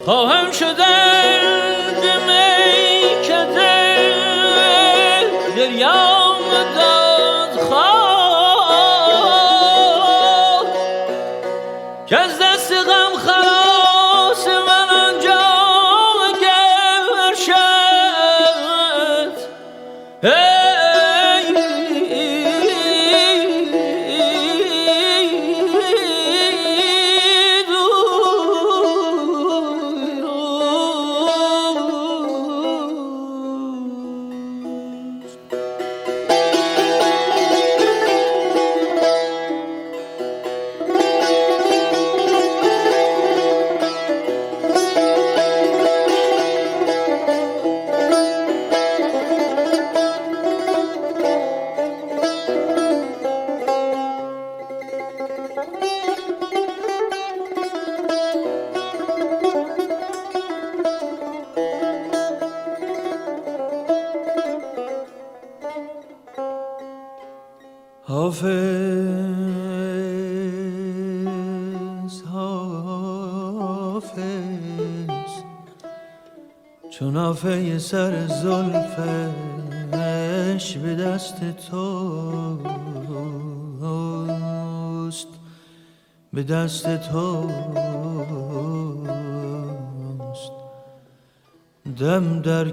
خواهم شدن میکده گریام داد خواه که از دست غم خلاص من آنجا گرشد. حافظ حافظ چون آفه سر زلفش به دست توست، به دست توست. دم در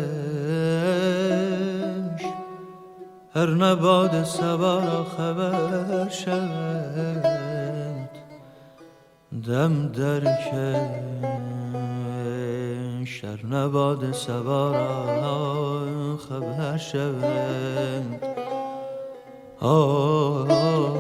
کش هر نباد صبا را خبر شود. دم در کش هر نباد صبا را خبر شود.